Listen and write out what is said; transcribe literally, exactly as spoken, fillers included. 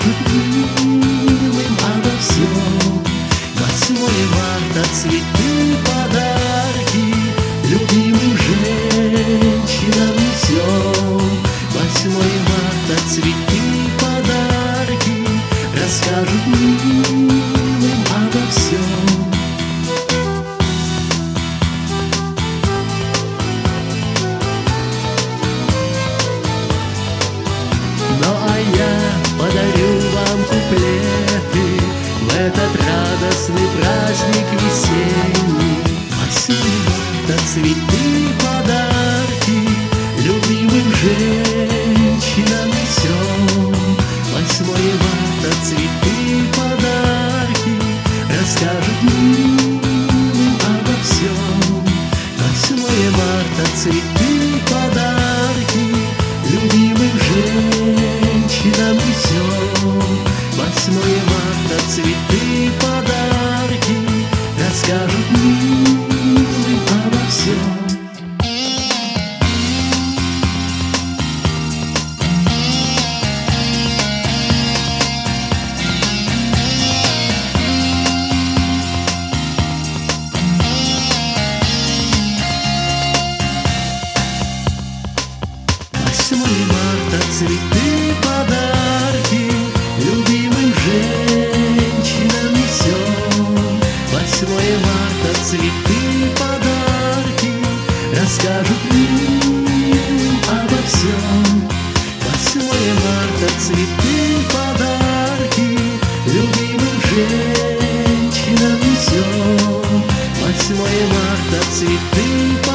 расскажут милым обо всем. Восьмое марта, цветы, подарки любимым женщинам несем. Восьмое марта, цветы, подарки расскажут милым обо всем. Ну а я подарю вам куплеты в этот радостный праздник весенний. Восьмое марта, цветы, подарки любимым женщинам несем. Восьмое марта, цветы, подарки расскажут милым обо всем. Восьмое марта, цветы, подарки любимым женщинам несем. Восьмое марта, цветы, подарки расскажут милым обо всем. Восьмое марта, цветы, подарки любимым женщинам несем. Восьмое марта, цветы, подарки расскажут милым обо всем. Восьмое марта, цветы, подарки любимым женщинам несем. Восьмое марта, цветы,